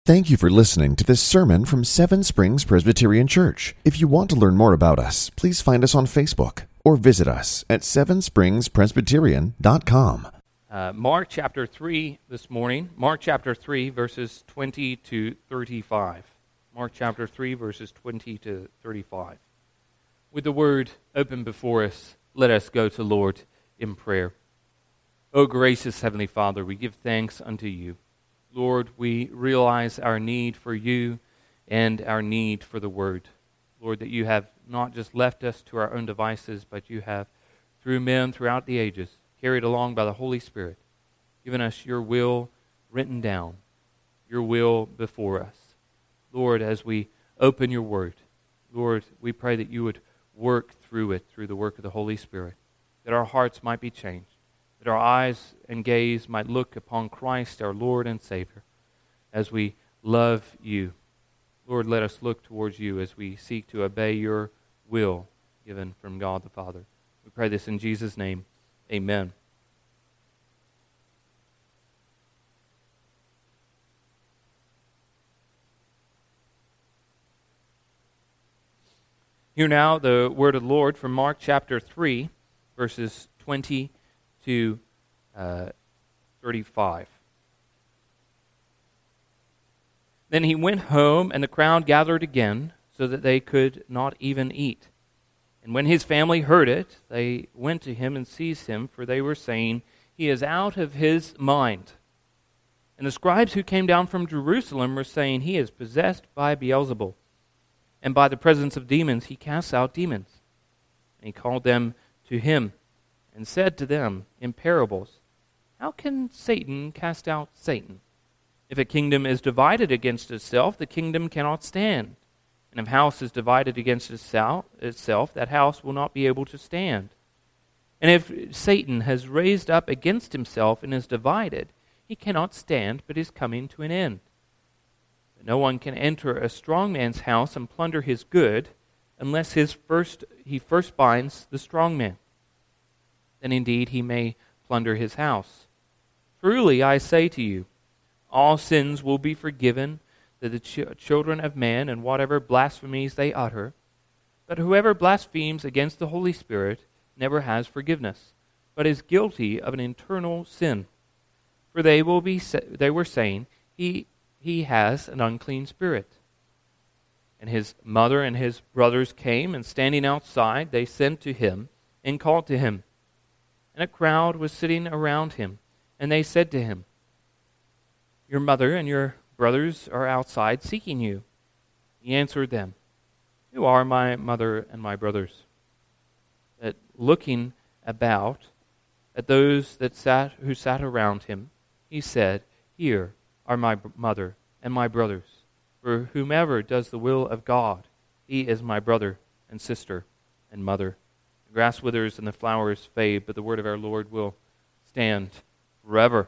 Thank you for listening to this sermon from Seven Springs Presbyterian Church. If you want to learn more about us, please find us on Facebook or visit us at sevenspringspresbyterian.com. Mark chapter 3 this morning. Mark chapter 3, verses 20 to 35. Mark chapter 3, verses 20 to 35. With the word open before us, let us go to the Lord in prayer. O gracious Heavenly Father, we give thanks unto you. Lord, we realize our need for you and our need for the Word. Lord, that you have not just left us to our own devices, but you have, through men throughout the ages, carried along by the Holy Spirit, given us your will written down, your will before us. Lord, as we open your Word, Lord, we pray that you would work through it, through the work of the Holy Spirit, that our hearts might be changed, that our eyes and gaze might look upon Christ, our Lord and Savior, as we love you. Lord, let us look towards you as we seek to obey your will given from God the Father. We pray this in Jesus' name. Amen. Hear now the word of the Lord from Mark chapter 3, verses 20 to 35. Then he went home, and the crowd gathered again, so that they could not even eat. And when his family heard it, they went to him and seized him, for they were saying, "He is out of his mind." And the scribes who came down from Jerusalem were saying, "He is possessed by Beelzebul, and by the presence of demons he casts out demons." And he called them to him, and said to them in parables, "How can Satan cast out Satan? If a kingdom is divided against itself, the kingdom cannot stand. And if a house is divided against itself, that house will not be able to stand. And if Satan has raised up against himself and is divided, he cannot stand, but is coming to an end. But no one can enter a strong man's house and plunder his good, unless he first binds the strong man. Then indeed he may plunder his house. Truly I say to you, all sins will be forgiven to the children of men, and whatever blasphemies they utter. But whoever blasphemes against the Holy Spirit never has forgiveness, but is guilty of an eternal sin. For they were saying, he has an unclean spirit. And his mother and his brothers came, and standing outside, they sent to him and called to him. And a crowd was sitting around him, and they said to him, "Your mother and your brothers are outside seeking you." He answered them, "Who are my mother and my brothers?" But looking about at those who sat around him, he said, "Here are my mother and my brothers. For whomever does the will of God, he is my brother and sister and mother." The grass withers and the flowers fade, but the word of our Lord will stand forever.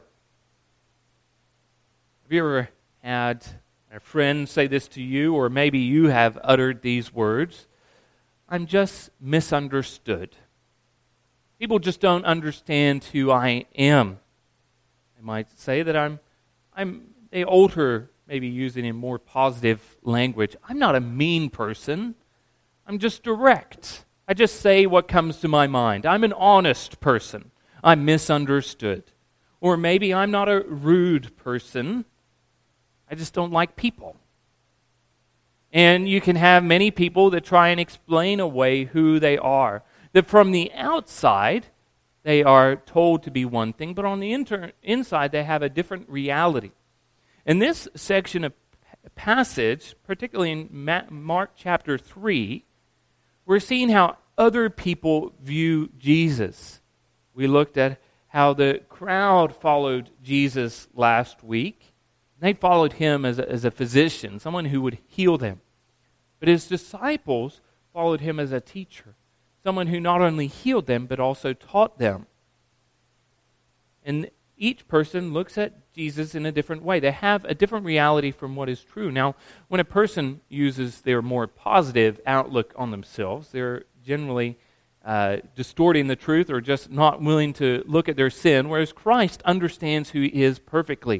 Have you ever had a friend say this to you, or maybe you have uttered these words? "I'm just misunderstood. People just don't understand who I am." They might say that they alter, maybe using in more positive language. "I'm not a mean person. I'm just direct. I just say what comes to my mind. I'm an honest person. I'm misunderstood." Or maybe "I'm not a rude person. I just don't like people." And you can have many people that try and explain away who they are. That from the outside, they are told to be one thing, but on the inside, they have a different reality. In this section of passage, particularly in Mark chapter 3, we're seeing how other people view Jesus. We looked at how the crowd followed Jesus last week. They followed him as a physician, someone who would heal them. But his disciples followed him as a teacher, someone who not only healed them, but also taught them. And each person looks at Jesus in a different way. They have a different reality from what is true. Now, when a person uses their more positive outlook on themselves, they're generally distorting the truth or just not willing to look at their sin, whereas Christ understands who he is perfectly.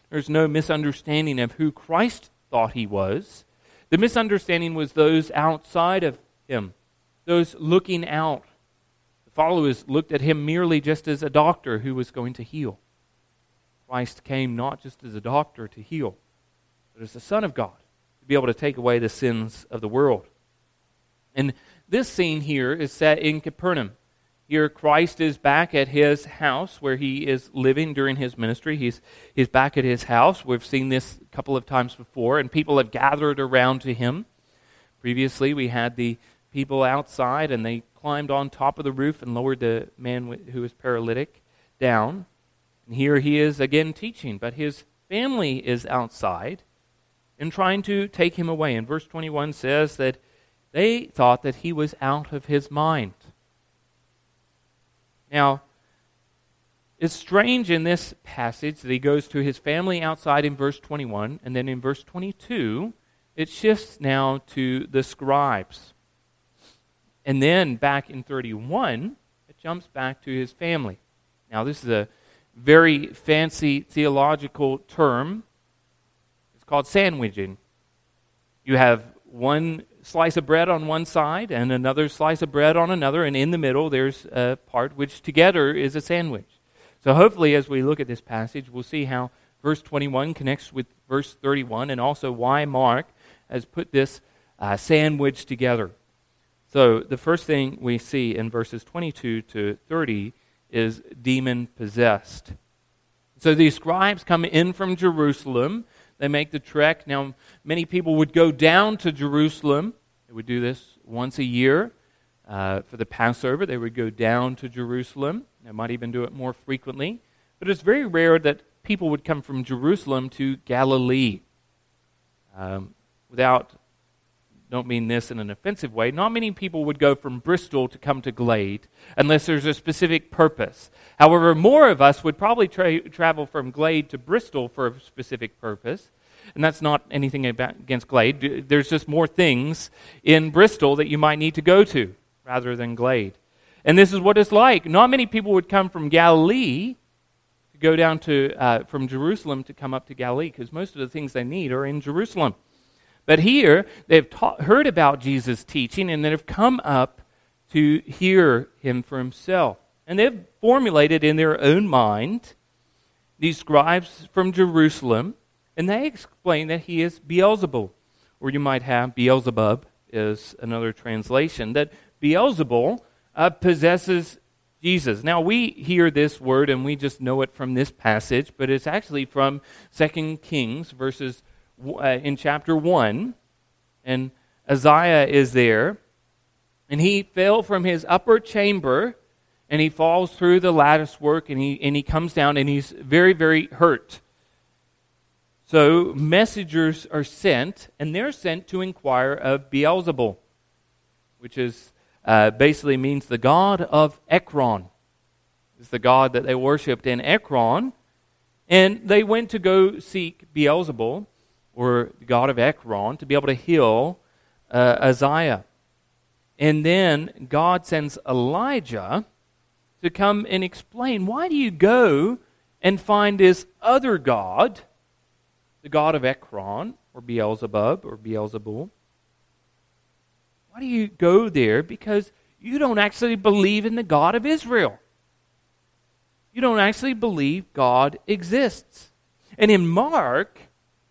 There's no misunderstanding of who Christ thought he was. The misunderstanding was those outside of him, those looking out. The followers looked at him merely just as a doctor who was going to heal. Christ came not just as a doctor to heal, but as the Son of God, to be able to take away the sins of the world. And this scene here is set in Capernaum. Here Christ is back at his house where he is living during his ministry. He's back at his house. We've seen this a couple of times before, and people have gathered around to him. Previously, we had the people outside, and they climbed on top of the roof and lowered the man who was paralytic down. And here he is again teaching, but his family is outside and trying to take him away. And verse 21 says that they thought that he was out of his mind. Now, it's strange in this passage that he goes to his family outside in verse 21, and then in verse 22, it shifts now to the scribes. And then back in 31, it jumps back to his family. Now, this is a very fancy theological term. It's called sandwiching. You have one slice of bread on one side and another slice of bread on another, and in the middle there's a part which together is a sandwich. So hopefully as we look at this passage, we'll see how verse 21 connects with verse 31 and also why Mark has put this sandwich together. So the first thing we see in verses 22 to 30 is demon-possessed. So these scribes come in from Jerusalem. They make the trek. Now, many people would go down to Jerusalem. They would do this once a year. For the Passover, they would go down to Jerusalem. They might even do it more frequently. But it's very rare that people would come from Jerusalem to Galilee. Don't mean this in an offensive way, not many people would go from Bristol to come to Glade unless there's a specific purpose. However, more of us would probably travel from Glade to Bristol for a specific purpose. And that's not anything against Glade. There's just more things in Bristol that you might need to go to rather than Glade. And this is what it's like. Not many people would come from Galilee to go down to from Jerusalem to come up to Galilee because most of the things they need are in Jerusalem. But here, they've heard about Jesus' teaching, and they've come up to hear him for himself. And they've formulated in their own mind these scribes from Jerusalem, and they explain that he is Beelzebul. Or you might have Beelzebub is another translation, that Beelzebul possesses Jesus. Now, we hear this word, and we just know it from this passage, but it's actually from 2 Kings, in chapter 1, and Isaiah is there, and he fell from his upper chamber, and he falls through the lattice work, and he comes down, and he's very, very hurt. So messengers are sent, and they're sent to inquire of Beelzebul, which is basically means the god of Ekron. It's the god that they worshipped in Ekron, and they went to go seek Beelzebul, or the god of Ekron, to be able to heal Isaiah. And then God sends Elijah to come and explain, why do you go and find this other god, the god of Ekron, or Beelzebub, or Beelzebul? Why do you go there? Because you don't actually believe in the God of Israel. You don't actually believe God exists. And in Mark,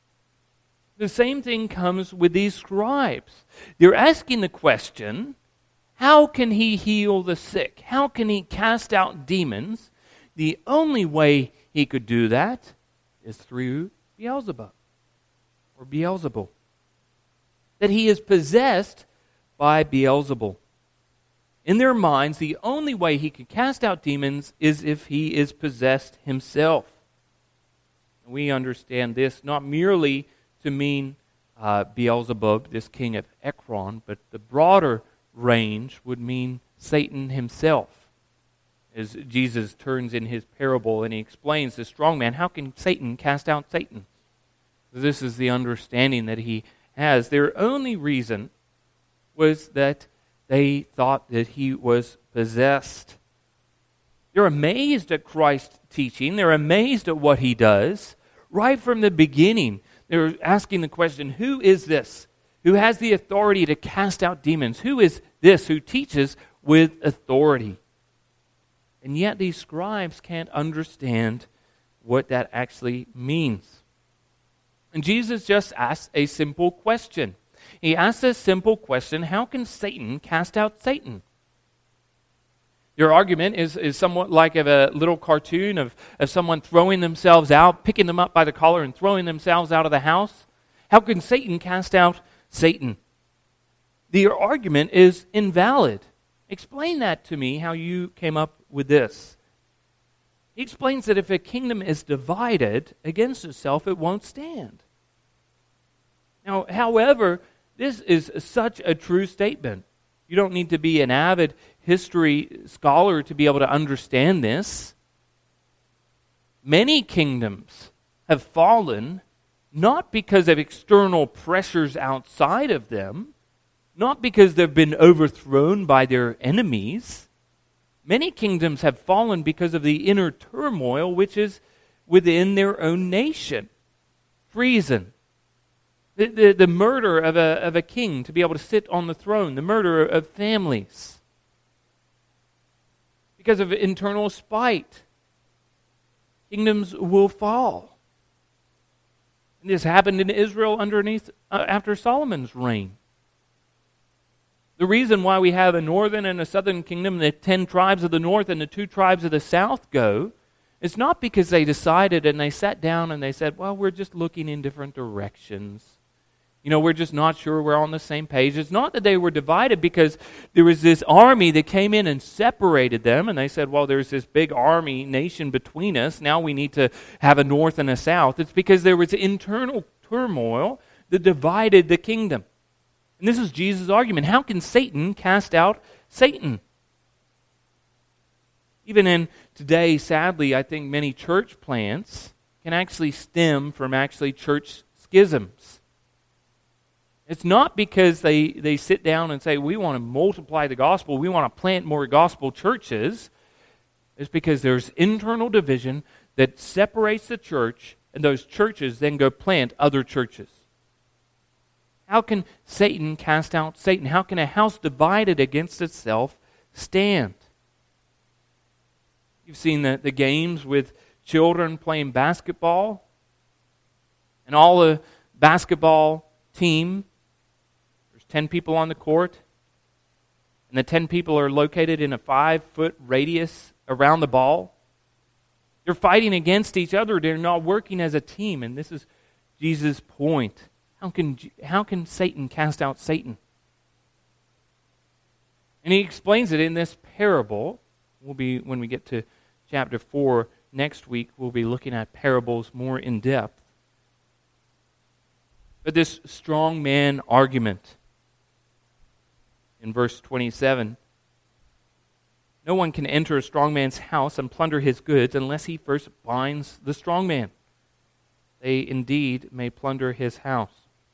the same thing comes with these scribes. They're asking the question, how can he heal the sick? How can he cast out demons? The only way he could do that is through Beelzebub or Beelzebul. That he is possessed by Beelzebul. In their minds, the only way he could cast out demons is if he is possessed himself. We understand this not merely to mean Beelzebub, this king of Ekron, but the broader range would mean Satan himself. As Jesus turns in his parable and he explains the strong man, how can Satan cast out Satan? This is the understanding that he has. Their only reason was that they thought that he was possessed. They're amazed at Christ's teaching. They're amazed at what he does. right from the beginning, they're asking the question, who is this who has the authority to cast out demons? Who is this who teaches with authority? And yet these scribes can't understand what that actually means. And Jesus just asks a simple question. He asks a simple question, how can Satan cast out Satan? Your argument is somewhat like of a little cartoon of someone throwing themselves out, picking them up by the collar and throwing themselves out of the house. How can Satan cast out Satan? Your argument is invalid. Explain that to me, how you came up with this. He explains that if a kingdom is divided against itself, it won't stand. Now, however, this is such a true statement. You don't need to be an avid history scholar to be able to understand this. Many kingdoms have fallen not because of external pressures outside of them, not because they've been overthrown by their enemies. Many kingdoms have fallen because of the inner turmoil which is within their own nation. Treason. The murder of a king to be able to sit on the throne. The murder of families. Because of internal spite. Kingdoms will fall. And this happened in Israel after Solomon's reign. The reason why we have a northern and a southern kingdom, the 10 tribes of the north and the 2 tribes of the south go, it's not because they decided and they sat down and they said, well, we're just looking in different directions. We're just not sure we're on the same page. It's not that they were divided because there was this army that came in and separated them, and they said, well, there's this big army nation between us. Now we need to have a north and a south. It's because there was internal turmoil that divided the kingdom. And this is Jesus' argument. How can Satan cast out Satan? Even in today, sadly, I think many church plants can actually stem from church schisms. It's not because they sit down and say, we want to multiply the gospel, we want to plant more gospel churches. It's because there's internal division that separates the church, and those churches then go plant other churches. How can Satan cast out Satan? How can a house divided against itself stand? You've seen the games with children playing basketball, and all the basketball team, 10 people on the court, and the 10 people are located in a 5-foot radius around the ball. They're fighting against each other. They're not working as a team, and this is Jesus' point. How can Satan cast out Satan? And he explains it in this parable. When we get to chapter 4 next week, we'll be looking at parables more in depth. But this strong man argument, in verse 27, no one can enter a strong man's house and plunder his goods unless he first binds the strong man. They indeed may plunder his house.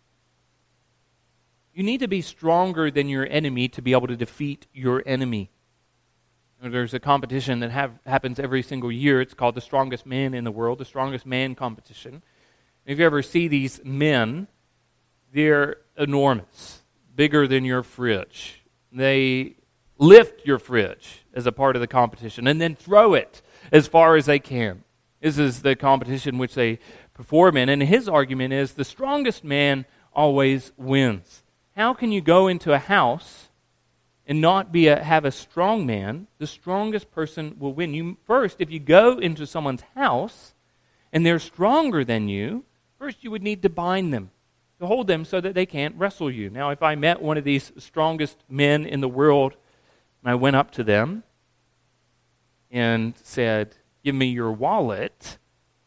You need to be stronger than your enemy to be able to defeat your enemy. There's a competition that happens every single year. It's called the Strongest Man in the World, the Strongest Man competition. If you ever see these men, they're enormous. Bigger than your fridge. They lift your fridge as a part of the competition and then throw it as far as they can. This is the competition which they perform in. And his argument is the strongest man always wins. How can you go into a house and not have a strong man? The strongest person will win. First, if you go into someone's house and they're stronger than you, first you would need to bind them, to hold them so that they can't wrestle you. Now, if I met one of these strongest men in the world and I went up to them and said, give me your wallet.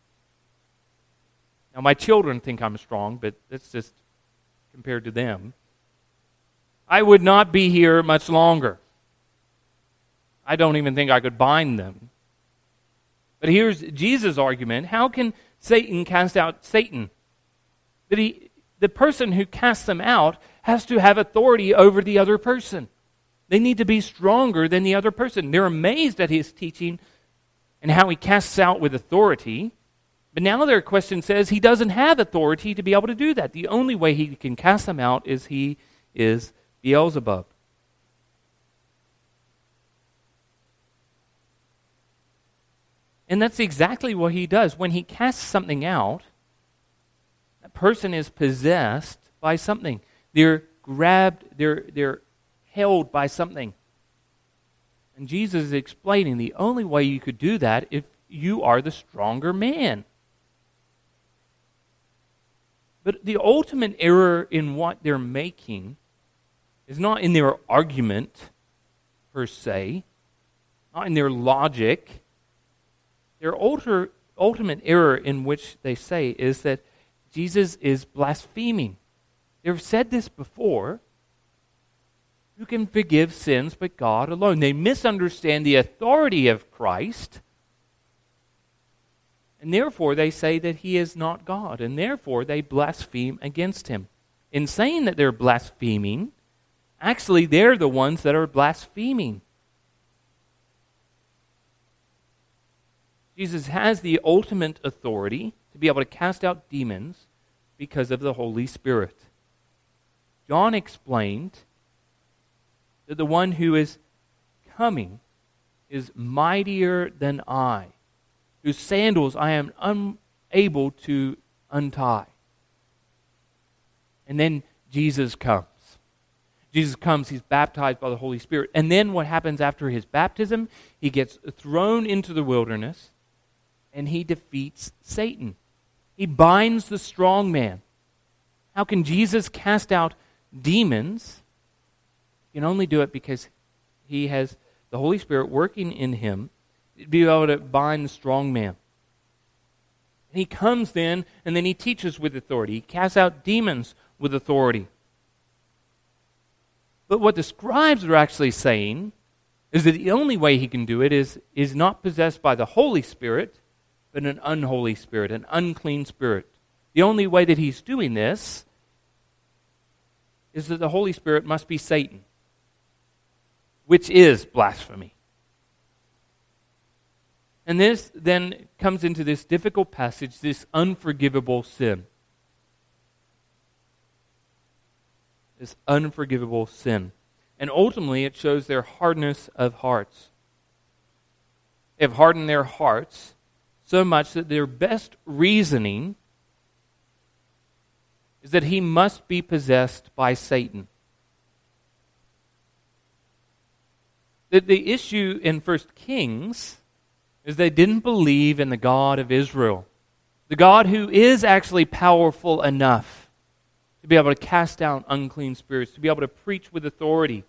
Now, my children think I'm strong, but that's just compared to them. I would not be here much longer. I don't even think I could bind them. But here's Jesus' argument. How can Satan cast out Satan? The person who casts them out has to have authority over the other person. They need to be stronger than the other person. They're amazed at his teaching and how he casts out with authority, But now their question says he doesn't have authority to be able to do that. The only way he can cast them out is he is Beelzebub. And that's exactly what he does. When he casts something out, that person is possessed by something. They're grabbed, they're held by something. And Jesus is explaining the only way you could do that if you are the stronger man. But the ultimate error in what they're making is not in their argument, per se, not in their logic. Their ultimate error in which they say is that Jesus is blaspheming. They've said this before. Who can forgive sins but God alone? They misunderstand the authority of Christ, and therefore they say that he is not God, and therefore they blaspheme against him. In saying that they're blaspheming, actually they're the ones that are blaspheming. Jesus has the ultimate authority to be able to cast out demons because of the Holy Spirit. John explained that the one who is coming is mightier than I, whose sandals I am unable to untie. And then Jesus comes. Jesus comes, he's baptized by the Holy Spirit. And then what happens after his baptism? He gets thrown into the wilderness and he defeats Satan. He binds the strong man. How can Jesus cast out demons? He can only do it because he has the Holy Spirit working in him to be able to bind the strong man. And he comes then, and then he teaches with authority. He casts out demons with authority. But what the scribes are actually saying is that the only way he can do it is not possessed by the Holy Spirit, but an unholy spirit, an unclean spirit. The only way that he's doing this is that the Holy Spirit must be Satan, which is blasphemy. And this then comes into this difficult passage, this unforgivable sin. This unforgivable sin. And ultimately it shows their hardness of hearts. They have hardened their hearts so much that their best reasoning is that he must be possessed by Satan. The issue in 1 Kings is they didn't believe in the God of Israel. The God who is actually powerful enough to be able to cast out unclean spirits, to be able to preach with authority.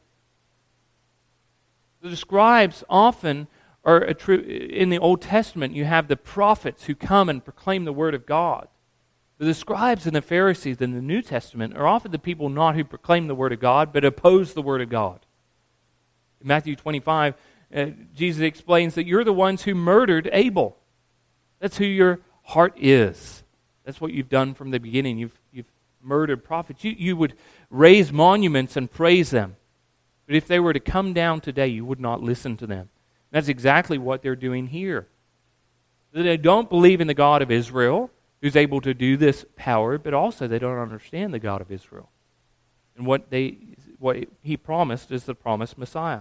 The scribes often are in the Old Testament, you have the prophets who come and proclaim the word of God. But the scribes and the Pharisees in the New Testament are often the people not who proclaim the word of God, but oppose the word of God. In Matthew 25, Jesus explains that you're the ones who murdered Abel. That's who your heart is. That's what you've done from the beginning. You've murdered prophets. You would raise monuments and praise them. But if they were to come down today, you would not listen to them. That's exactly what they're doing here. They don't believe in the God of Israel, who's able to do this power, but also they don't understand the God of Israel. And what he promised is the promised Messiah.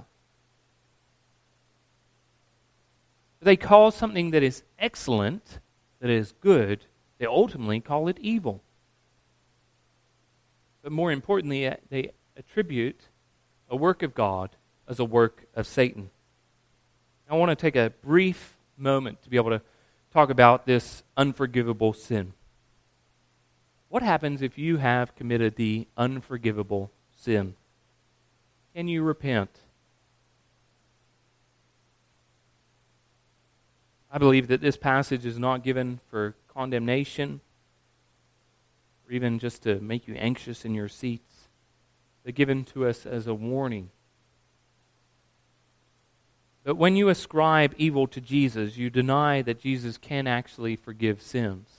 They call something that is excellent, that is good, they ultimately call it evil. But more importantly, they attribute a work of God as a work of Satan. I want to take a brief moment to be able to talk about this unforgivable sin. What happens if you have committed the unforgivable sin? Can you repent? I believe that this passage is not given for condemnation or even just to make you anxious in your seats, but given to us as a warning. But when you ascribe evil to Jesus, you deny that Jesus can actually forgive sins.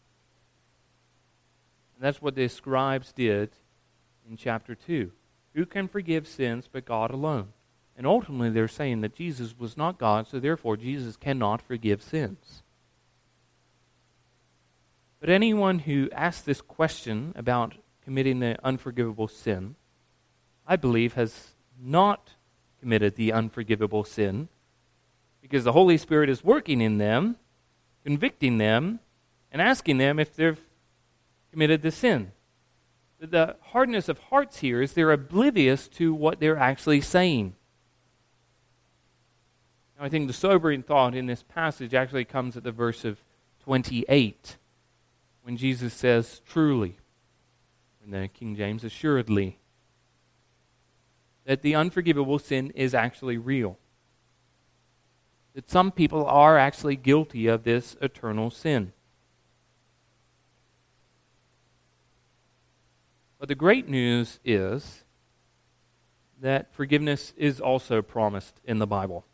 And that's what the scribes did in chapter 2. Who can forgive sins but God alone? And ultimately they're saying that Jesus was not God, so therefore Jesus cannot forgive sins. But anyone who asks this question about committing the unforgivable sin, I believe has not committed the unforgivable sin, because the Holy Spirit is working in them, convicting them, and asking them if they've committed the sin. But the hardness of hearts here is they're oblivious to what they're actually saying. Now, I think the sobering thought in this passage actually comes at the verse of 28, when Jesus says, truly, in the King James, assuredly, that the unforgivable sin is actually real. That some people are actually guilty of this eternal sin. But the great news is that forgiveness is also promised in the Bible.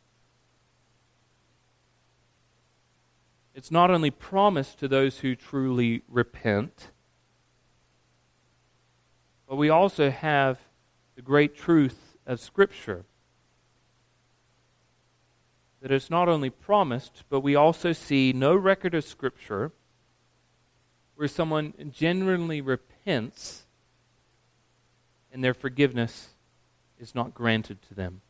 It's not only promised to those who truly repent, but we also have the great truth of Scripture. That it's not only promised, but we also see no record of Scripture where someone genuinely repents and their forgiveness is not granted to them.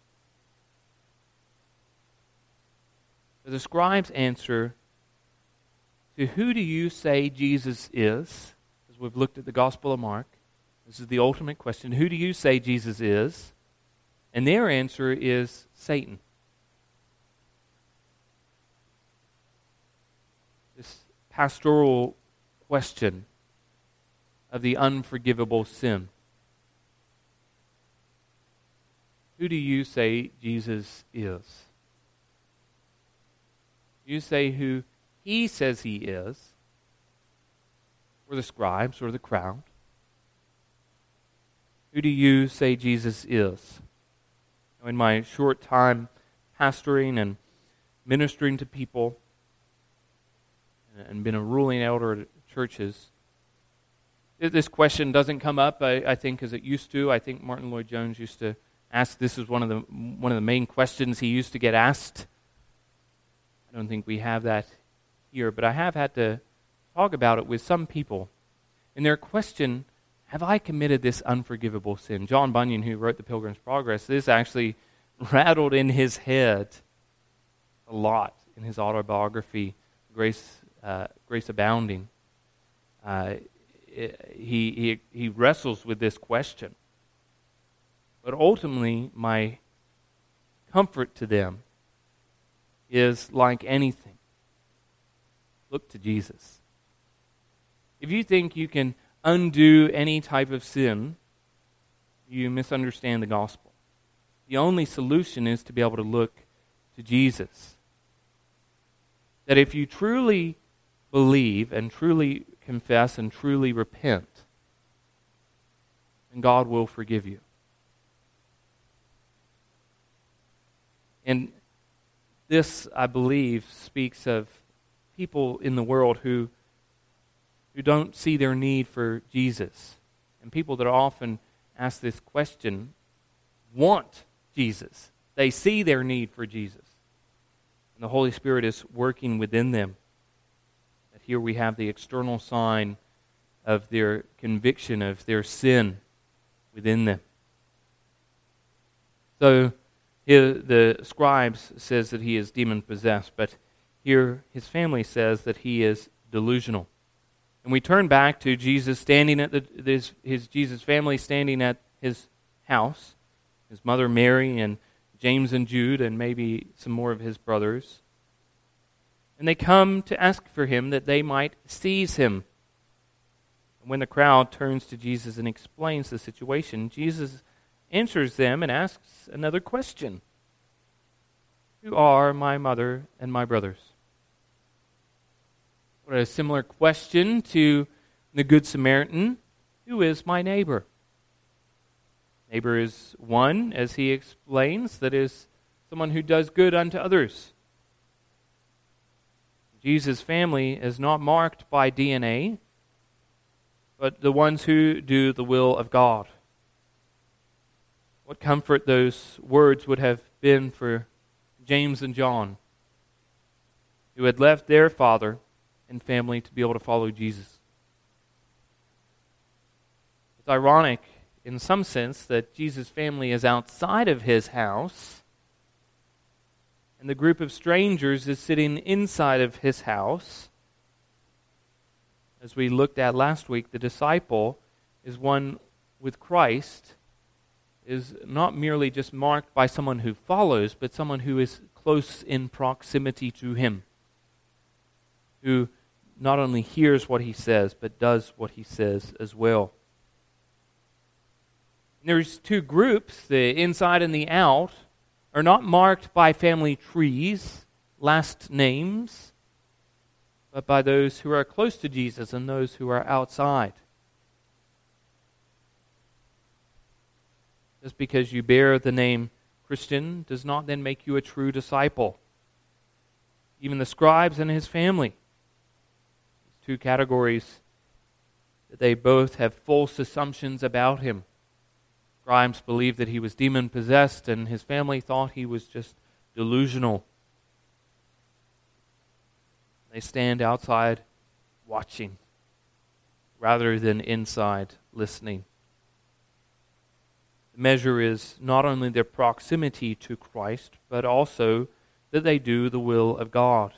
The scribes answer, to who do you say Jesus is? As we've looked at the Gospel of Mark, this is the ultimate question. Who do you say Jesus is? And their answer is Satan. This pastoral question of the unforgivable sin. Who do you say Jesus is? You say who he says he is, or the scribes, or the crowd? Who do you say Jesus is? In my short time pastoring and ministering to people, and been a ruling elder at churches, this question doesn't come up, I think, as it used to. I think Martin Lloyd-Jones used to ask, this is one of the main questions he used to get asked. I don't think we have that here, but I have had to talk about it with some people. And their question, have I committed this unforgivable sin? John Bunyan, who wrote The Pilgrim's Progress, this actually rattled in his head a lot in his autobiography, Grace Abounding. He wrestles with this question. But ultimately, my comfort to them is like anything. Look to Jesus. If you think you can undo any type of sin, you misunderstand the gospel. The only solution is to be able to look to Jesus. That if you truly believe and truly confess and truly repent, then God will forgive you. And this, I believe, speaks of people in the world who don't see their need for Jesus. And people that often ask this question want Jesus. They see their need for Jesus. And the Holy Spirit is working within them. That here we have the external sign of their conviction of their sin within them. So here the scribes says that he is demon-possessed, but here his family says that he is delusional. And we turn back to Jesus standing at Jesus' family standing at his house, his mother Mary and James and Jude and maybe some more of his brothers. And they come to ask for him that they might seize him. And when the crowd turns to Jesus and explains the situation, Jesus answers them and asks another question. Who are my mother and my brothers? What a similar question to the Good Samaritan. Who is my neighbor? Neighbor is one, as he explains, that is someone who does good unto others. Jesus' family is not marked by DNA, but the ones who do the will of God. What comfort those words would have been for James and John, who had left their father and family to be able to follow Jesus. It's ironic in some sense that Jesus' family is outside of his house, and the group of strangers is sitting inside of his house. As we looked at last week, the disciple is one with Christ, is not merely just marked by someone who follows, but someone who is close in proximity to him, who not only hears what he says, but does what he says as well. And there's two groups, the inside and the out, are not marked by family trees, last names, but by those who are close to Jesus and those who are outside. Just because you bear the name Christian does not then make you a true disciple. Even the scribes and his family, these two categories, that they both have false assumptions about him. Scribes believed that he was demon-possessed, and his family thought he was just delusional. They stand outside watching rather than inside listening. The measure is not only their proximity to Christ, but also that they do the will of God.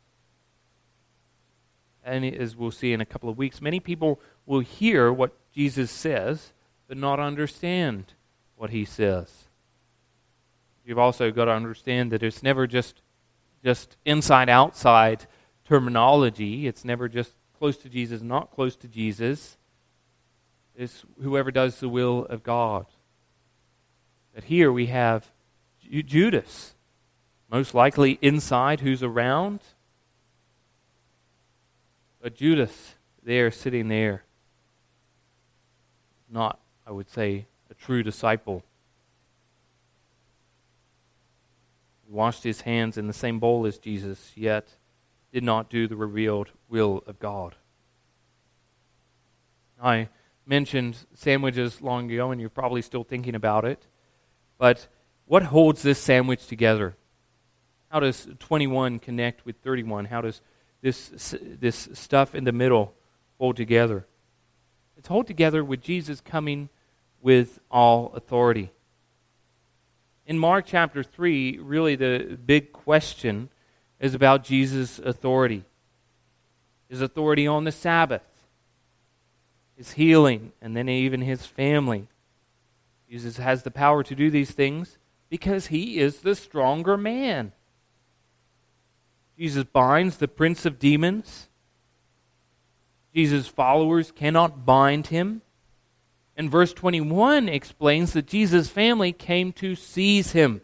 And as we'll see in a couple of weeks, many people will hear what Jesus says, but not understand what he says. You've also got to understand that it's never just inside-outside terminology. It's never just close to Jesus, not close to Jesus. It's whoever does the will of God. But here we have Judas, most likely inside, who's around. But Judas there, sitting there, not, I would say, a true disciple. He washed his hands in the same bowl as Jesus, yet did not do the revealed will of God. I mentioned sandwiches long ago, and you're probably still thinking about it. But what holds this sandwich together? How does 21 connect with 31? How does this stuff in the middle hold together? It's held together with Jesus coming with all authority. In Mark chapter 3, really the big question is about Jesus' authority. His authority on the Sabbath, his healing, and then even his family. Jesus has the power to do these things because he is the stronger man. Jesus binds the prince of demons. Jesus' followers cannot bind him. And verse 21 explains that Jesus' family came to seize him,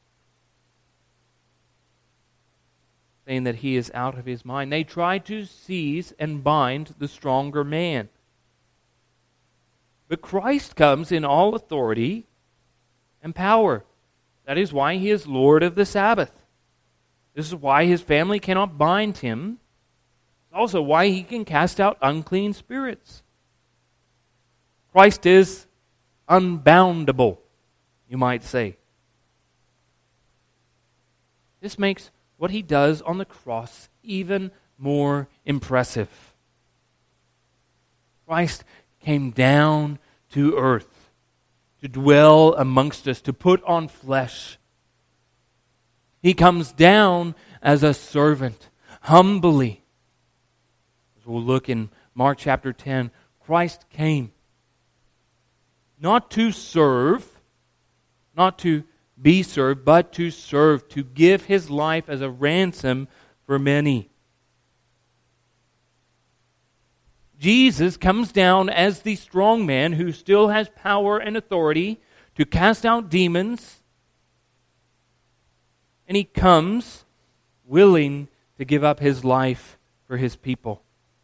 saying that he is out of his mind. They tried to seize and bind the stronger man. But Christ comes in all authority and power. That is why he is Lord of the Sabbath. This is why his family cannot bind him. It's also why he can cast out unclean spirits. Christ is unboundable, you might say. This makes what he does on the cross even more impressive. Christ came down to earth to dwell amongst us, to put on flesh. He comes down as a servant, humbly. As we'll look in Mark chapter 10, Christ came not to serve, not to be served, but to serve, to give his life as a ransom for many. Jesus comes down as the strong man who still has power and authority to cast out demons. And he comes willing to give up his life for his people.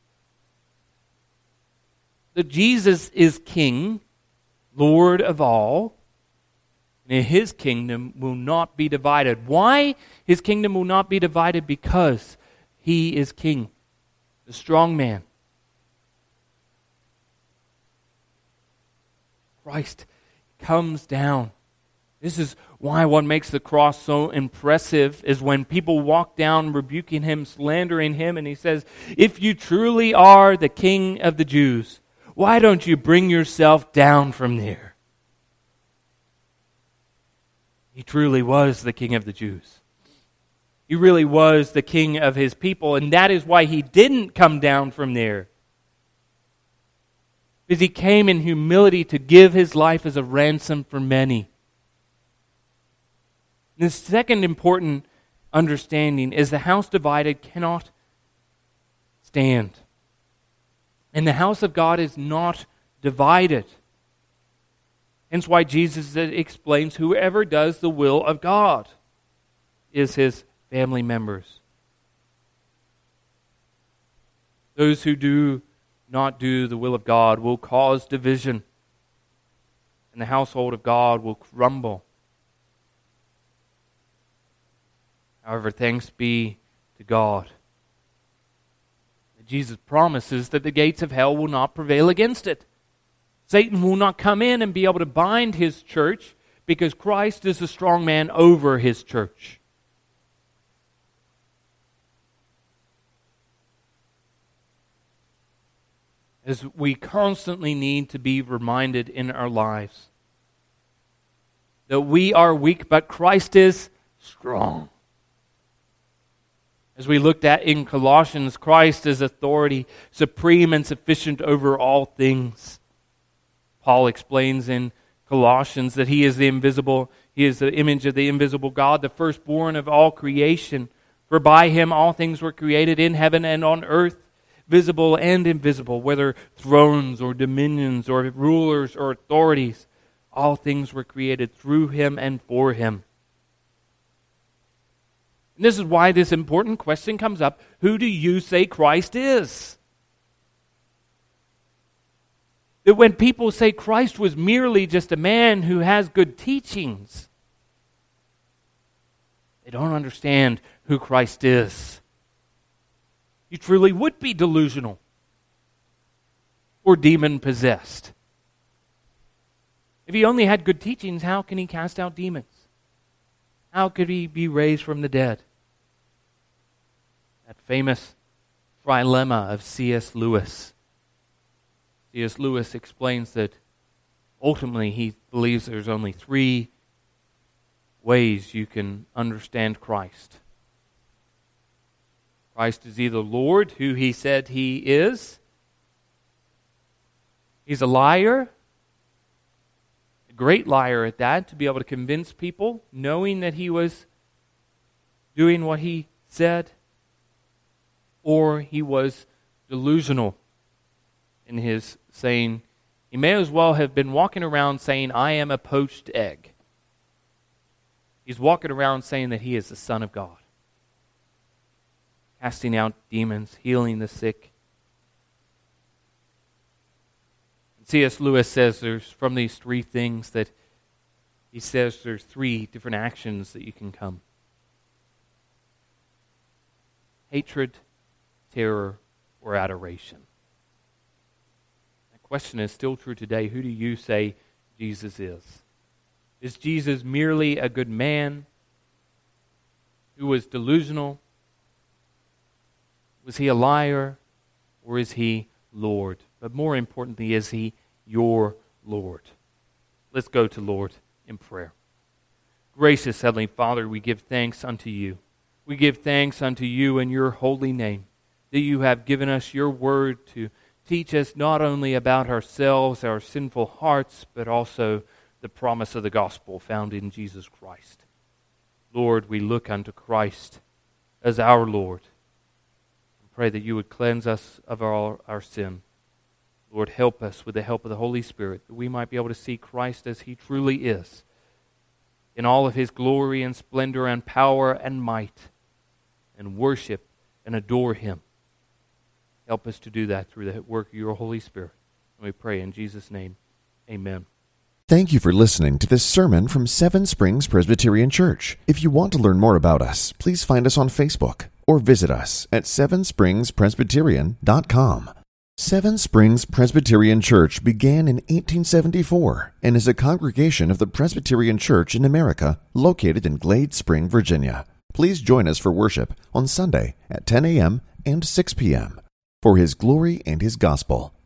That Jesus is King, Lord of all, and his kingdom will not be divided. Why his kingdom will not be divided? Because he is King, the strong man. Christ comes down This is why what makes the cross so impressive is when people walk down rebuking him, slandering him, and he says, if you truly are the King of the Jews, why don't you bring yourself down from there? He truly was the King of the Jews. He really was the King of his people, and that is why he didn't come down from there. Because he came in humility to give his life as a ransom for many. The second important understanding is the house divided cannot stand. And the house of God is not divided. Hence why Jesus explains whoever does the will of God is his family members. Those who do not do the will of God will cause division, and the household of God will crumble. However, thanks be to God. Jesus promises that the gates of hell will not prevail against it. Satan will not come in and be able to bind his church because Christ is the strong man over his church. As we constantly need to be reminded in our lives that we are weak, but Christ is strong. As we looked at in Colossians, Christ is authority, supreme and sufficient over all things. Paul explains in Colossians that he is the image of the invisible God, the firstborn of all creation. For by him all things were created in heaven and on earth, visible and invisible, whether thrones or dominions or rulers or authorities. All things were created through him and for him. And this is why this important question comes up. Who do you say Christ is? That when people say Christ was merely just a man who has good teachings, they don't understand who Christ is. You truly would be delusional or demon-possessed. If he only had good teachings, how can he cast out demons? How could he be raised from the dead? That famous trilemma of C.S. Lewis. C.S. Lewis explains that ultimately he believes there's only three ways you can understand Christ. Christ is either Lord, who he said he is. He's a liar. Great liar at that, to be able to convince people, knowing that he was doing what he said, or he was delusional in his saying. He may as well have been walking around saying, I am a poached egg. He's walking around saying that he is the Son of God, casting out demons, healing the sick. C.S. Lewis says from these three things that he says there's three different actions that you can come. Hatred, terror, or adoration. That question is still true today. Who do you say Jesus is? Is Jesus merely a good man who was delusional? Was he a liar? Or is he Lord? But more importantly, is he your Lord? Let's go to Lord in prayer. Gracious Heavenly Father, we give thanks unto you. We give thanks unto you in your holy name that you have given us your word to teach us not only about ourselves, our sinful hearts, but also the promise of the gospel found in Jesus Christ. Lord, we look unto Christ as our Lord. Pray that you would cleanse us of our sin. Lord, help us with the help of the Holy Spirit that we might be able to see Christ as he truly is, in all of his glory and splendor and power and might, and worship and adore him. Help us to do that through the work of your Holy Spirit. And we pray in Jesus' name, amen. Thank you for listening to this sermon from Seven Springs Presbyterian Church. If you want to learn more about us, please find us on Facebook or visit us at sevenspringspresbyterian.com. Seven Springs Presbyterian Church began in 1874 and is a congregation of the Presbyterian Church in America located in Glade Spring, Virginia. Please join us for worship on Sunday at 10 a.m. and 6 p.m. for His glory and His gospel.